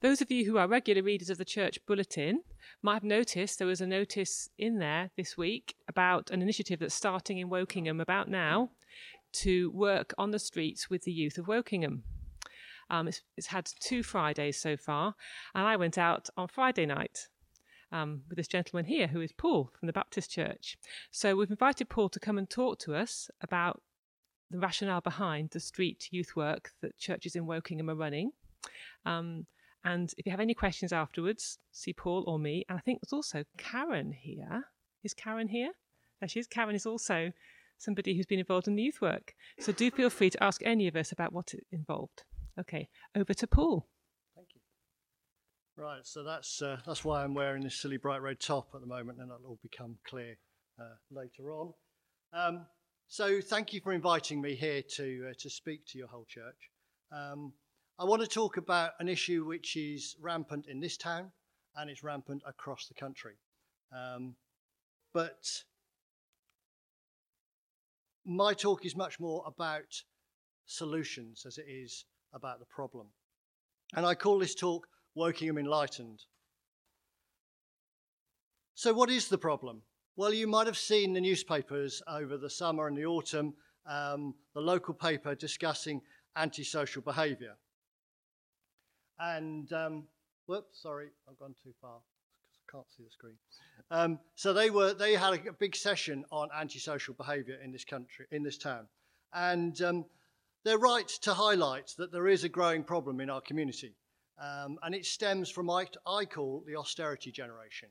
Those of you who are regular readers of the church bulletin might have noticed there was a notice in there this week about an initiative that's starting in Wokingham about now to work on the streets with the youth of Wokingham. It's had 2 Fridays so far, and I went out on Friday night with this gentleman here who is Paul from the Baptist Church. So we've invited Paul to come and talk to us about the rationale behind the street youth work that churches in Wokingham are running. And if you have any questions afterwards, see Paul or me. And I think there's also Karen here. Is Karen here? There she is. Karen is also somebody who's been involved in the youth work. So do feel free to ask any of us about what it involved. Okay, over to Paul. Thank you. Right, so that's why I'm wearing this silly bright red top at the moment, and that'll all become clear later on. So thank you for inviting me here to speak to your whole church. I want to talk about an issue which is rampant in this town and it's rampant across the country. But my talk is much more about solutions as it is about the problem. And I call this talk Wokingham Enlightened. So what is the problem? Well, you might have seen the newspapers over the summer and the autumn, the local paper discussing antisocial behaviour. And, whoops, sorry, I've gone too far because I can't see the screen. So they had a big session on antisocial behaviour in this country, in this town. And they're right to highlight that there is a growing problem in our community. And it stems from what I call the austerity generation.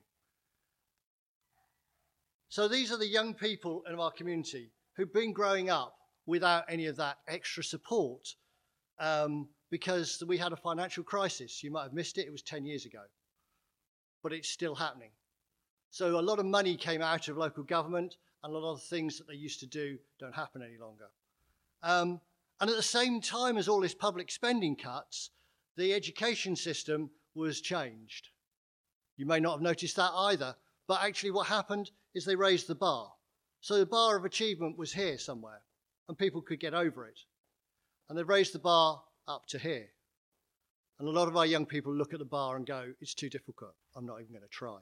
So these are the young people in our community who've been growing up without any of that extra support because we had a financial crisis. You might have missed it. It was 10 years ago. But it's still happening. So a lot of money came out of local government and a lot of things that they used to do don't happen any longer. And at the same time as all this public spending cuts, the education system was changed. You may not have noticed that either. But actually what happened is they raised the bar. So the bar of achievement was here somewhere, and people could get over it. And they raised the bar up to here. And a lot of our young people look at the bar and go, it's too difficult. I'm not even going to try.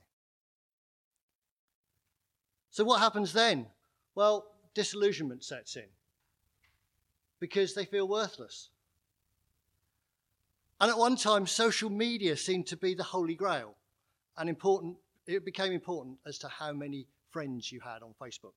So what happens then? Well, disillusionment sets in because they feel worthless. And at one time, social media seemed to be the holy grail and important. It became important as to how many friends you had on Facebook.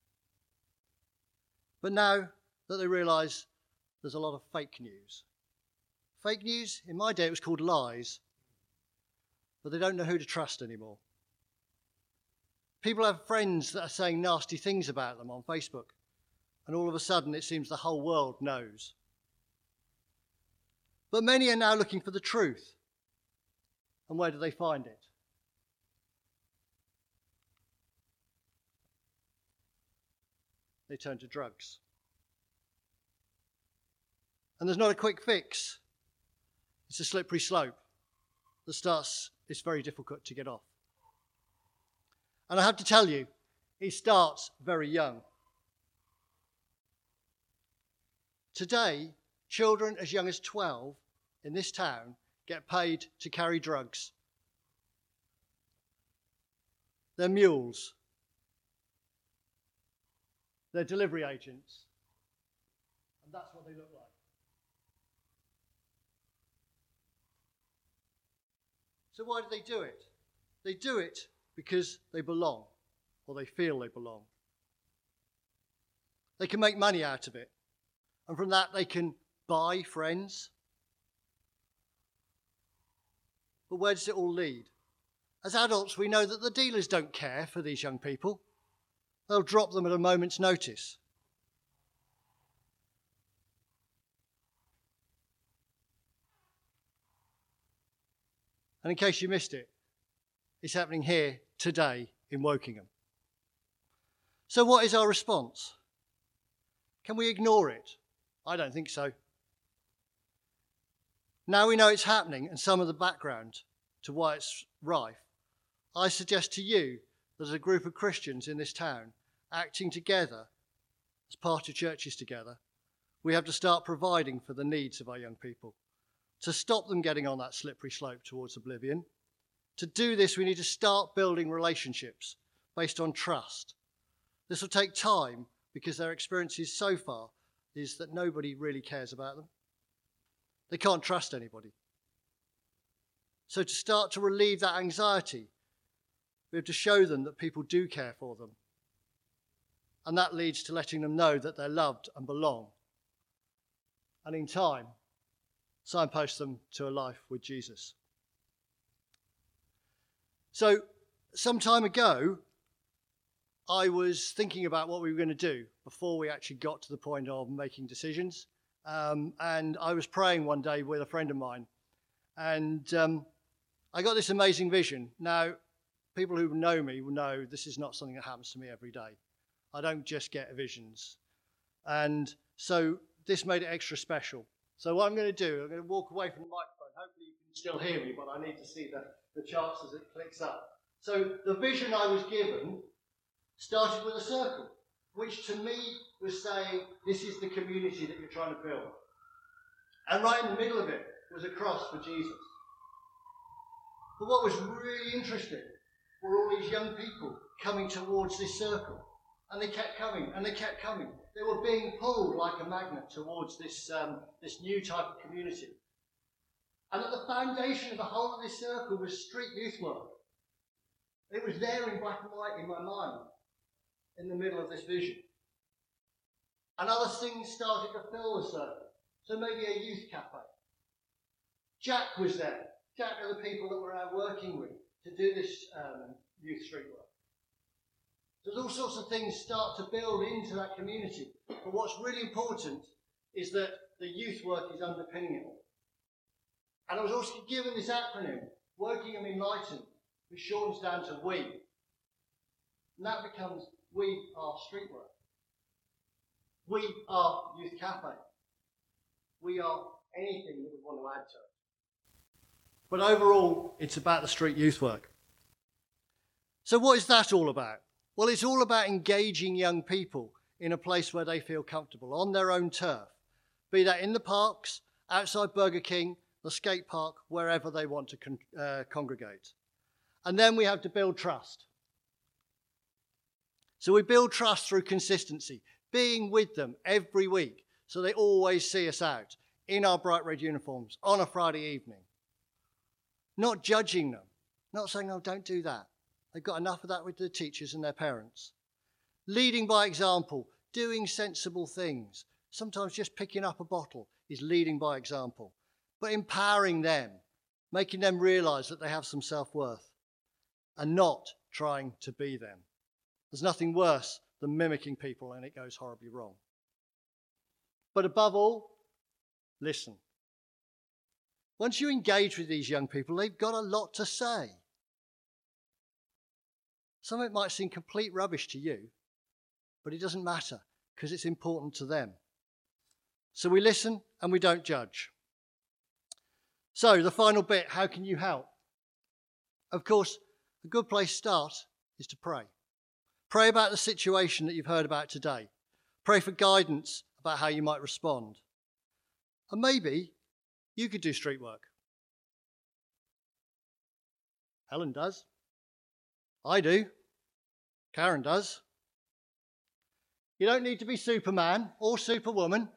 But now that they realise there's a lot of fake news. Fake news, in my day, it was called lies. But they don't know who to trust anymore. People have friends that are saying nasty things about them on Facebook. And all of a sudden, it seems the whole world knows. But many are now looking for the truth. And where do they find it? They turn to drugs. And there's not a quick fix. It's a slippery slope that starts, it's very difficult to get off. And I have to tell you, it starts very young. Today, children as young as 12 in this town get paid to carry drugs. They're mules. They're delivery agents. And that's what they look like. So why do they do it? They do it because they belong, or they feel they belong. They can make money out of it. And from that they can buy friends. But where does it all lead? As adults, we know that the dealers don't care for these young people. They'll drop them at a moment's notice. And in case you missed it, it's happening here today in Wokingham. So what is our response? Can we ignore it? I don't think so. Now we know it's happening and some of the background to why it's rife, I suggest to you that as a group of Christians in this town acting together as part of churches together, we have to start providing for the needs of our young people. to stop them getting on that slippery slope towards oblivion. To do this, we need to start building relationships based on trust. This will take time because their experiences so far is that nobody really cares about them. They can't trust anybody. So to start to relieve that anxiety, we have to show them that people do care for them. And that leads to letting them know that they're loved and belong. And in time, signpost them to a life with Jesus. So some time ago, I was thinking about what we were going to do before we actually got to the point of making decisions. And I was praying one day with a friend of mine. And I got this amazing vision. Now, people who know me will know this is not something that happens to me every day. I don't just get visions. And so this made it extra special. So what I'm going to do, I'm going to walk away from the microphone. Hopefully you can still hear me, but I need to see the charts as it clicks up. So the vision I was given started with a circle, which to me was saying, this is the community that you're trying to build. And right in the middle of it was a cross for Jesus. But what was really interesting were all these young people coming towards this circle. And they kept coming, and they kept coming. They were being pulled like a magnet towards this new type of community. And at the foundation of the whole of this circle was street youth work. It was there in black and white in my mind, in the middle of this vision. And other things started to fill the circle. So maybe a youth cafe. Jack was there. Jack are the people that we're now working with to do this youth street work. There's all sorts of things start to build into that community. But what's really important is that the youth work is underpinning it all. And I was also given this acronym, Wokingham Enlightened, which shortens down to WE. And that becomes We Are Street Work. We are Youth Cafe. We are anything that we want to add to it. But overall, it's about the street youth work. So what is that all about? Well, it's all about engaging young people in a place where they feel comfortable, on their own turf, be that in the parks, outside Burger King, the skate park, wherever they want to congregate. And then we have to build trust. So we build trust through consistency, being with them every week so they always see us out in our bright red uniforms on a Friday evening. Not judging them, not saying, oh, don't do that. They've got enough of that with the teachers and their parents. Leading by example, doing sensible things. Sometimes just picking up a bottle is leading by example. But empowering them, making them realise that they have some self-worth and not trying to be them. There's nothing worse than mimicking people and it goes horribly wrong. But above all, listen. Once you engage with these young people, they've got a lot to say. Some of it might seem complete rubbish to you, but it doesn't matter because it's important to them. So we listen and we don't judge. So the final bit, how can you help? Of course, a good place to start is to pray. Pray about the situation that you've heard about today. Pray for guidance about how you might respond. And maybe you could do street work. Helen does. I do. Karen does. You don't need to be Superman or Superwoman.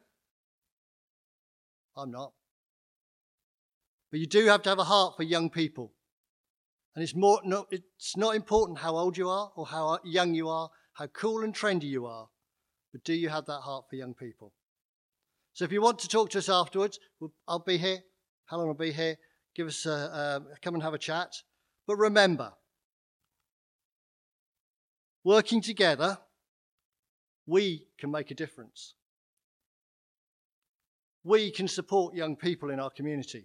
I'm not. But you do have to have a heart for young people. And it's not important how old you are or how young you are, how cool and trendy you are, but do you have that heart for young people? So if you want to talk to us afterwards, I'll be here. Helen will be here. Give us come and have a chat. But remember, working together, we can make a difference. We can support young people in our community.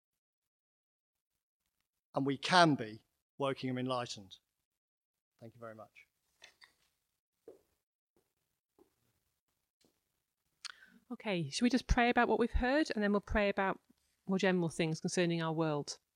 And we can be Wokingham Enlightened. Thank you very much. Okay, should we just pray about what we've heard and then we'll pray about more general things concerning our world?